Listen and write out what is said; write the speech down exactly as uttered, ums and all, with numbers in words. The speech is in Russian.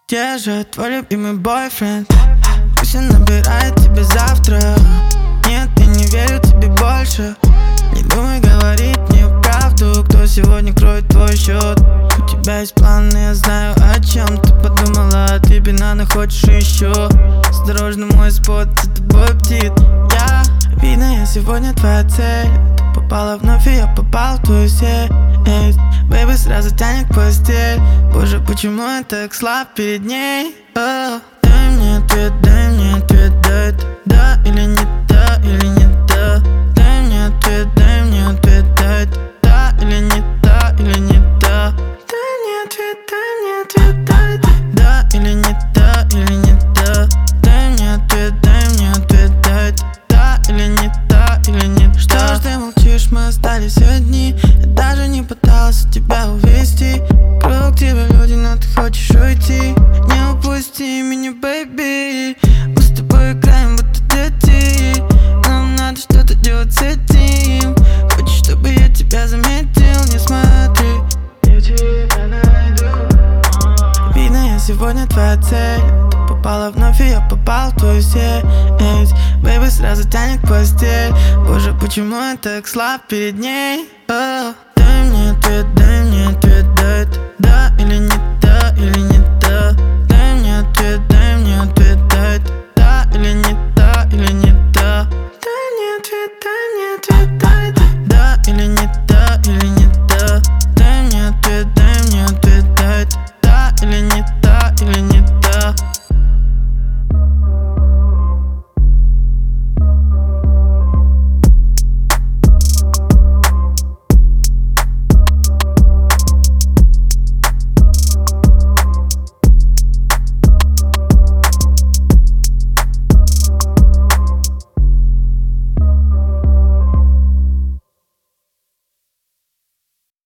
Где же твой любимый бойфренд? Пусть он набирает тебя завтра. Нет, я не верю тебе больше. Не думай говорить мне правду. Кто сегодня кроет твой счет? У тебя есть план, я знаю, о чем ты подумала. Ты бананы хочешь еще? Осторожно, мой спот за тобой бдит. Я, видно, я сегодня твоя цель. Ты попала вновь, и я попал в твою сеть. Бэйби сразу тянет к постель. Боже, почему я так слаб перед ней? О, дай мне ответ, дай мне ответ, дай это да или не да, или не да. Дай мне ответ, дай мне ответ, дай это да или не да, или не да. Дай мне ответ, дай мне ответ, дай это да или не да, или не да. Дай мне ответ, дай мне ответ, дай это да или не да, или не да. Что ж ты молчишь, мы остались одни. Я даже не пытался тебя увести. Круг тебя люди, но ты хочешь уйти. Не упусти меня, бэйби. Мы с тобой играем, будто дети. Нам надо что-то делать с этим. Хочешь, чтобы я тебя заметил? Не смотри, я тебя найду. Видно, я сегодня твоя цель. Ты попала вновь, и я попал в твою сеть. Бэйби сразу тянет к постель. Боже, почему я так слаб перед ней? О, дай мне ответ, дай мне ответ, дай это да или не